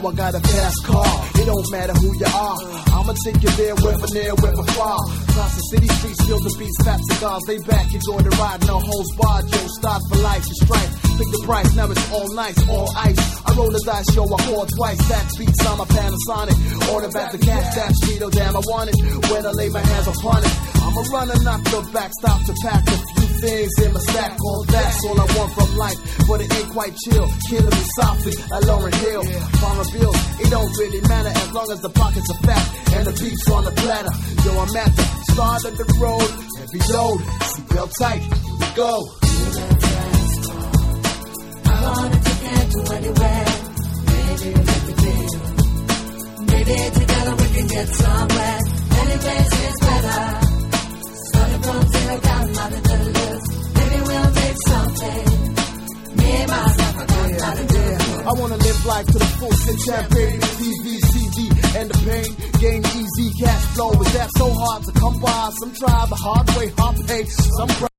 I got a fast car. It don't matter who you are. I'ma take you there, wherever near, wherever far. Across the city streets, feel the beats, fat cigars. They back, enjoy the ride, no holds barred. Yo, start for life, you strike. Pick the price, now it's all nice, all ice. I roll the dice, yo, I pour twice. That beats, I'm a Panasonic. Order back the cash, that speed, oh damn, I want it. When I lay my hands upon it, I'm a runner, not the back, stop to pack a few things in my stack. All that's all I want from life, but it ain't quite chill. Killing me softly, like Lauryn Hill. Farmer bills, it don't really matter as long as the pockets are fat and the beef's on the platter. Yo, I'm at the start of the road, heavy load, seatbelt tight, here we go. I wanna take you to anywhere. Maybe let me feel. Maybe together we can get somewhere. Any place is better. Starting from zero, got nothing to lose. Maybe we'll make something. Me and myself, I got nothing to lose. I wanna live life to the full, sip champagne, TV, CD, and the pain. Gain easy cash flow. Is that so hard to come by? Some try the hard way, hard pay. Some